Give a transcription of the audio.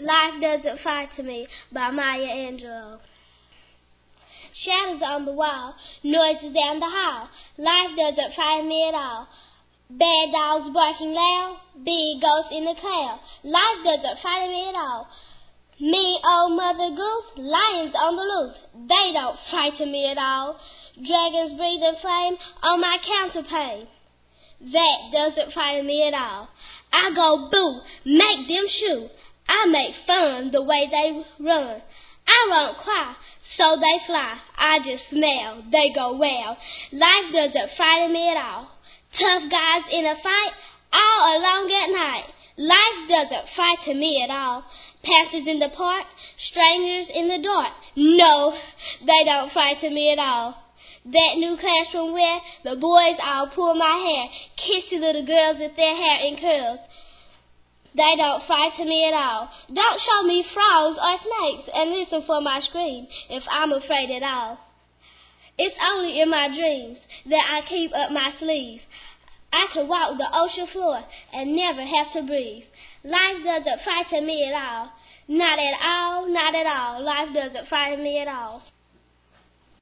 Life Doesn't Frighten Me by Maya Angelou. Shadows on the wall, noises down the hall. Life doesn't frighten me at all. Bad dogs barking loud, big ghosts in the cloud. Life doesn't frighten me at all. Mean old Mother Goose, lions on the loose. They don't frighten me at all. Dragons breathing flame on my counterpane. That doesn't frighten me at all. I go boo, make them shoo. I make fun the way they run. I won't cry, so they fly. I just smell, they go well. Life doesn't frighten me at all. Tough guys in a fight, all alone at night. Life doesn't frighten me at all. Panthers in the park, strangers in the dark. No, they don't frighten me at all. That new classroom where the boys all pull my hair, kiss the little girls with their hair in curls. They don't frighten me at all. Don't show me frogs or snakes and listen for my scream if I'm afraid at all. It's only in my dreams that I keep up my sleeve. I could walk the ocean floor and never have to breathe. Life doesn't frighten me at all. Not at all, not at all. Life doesn't frighten me at all.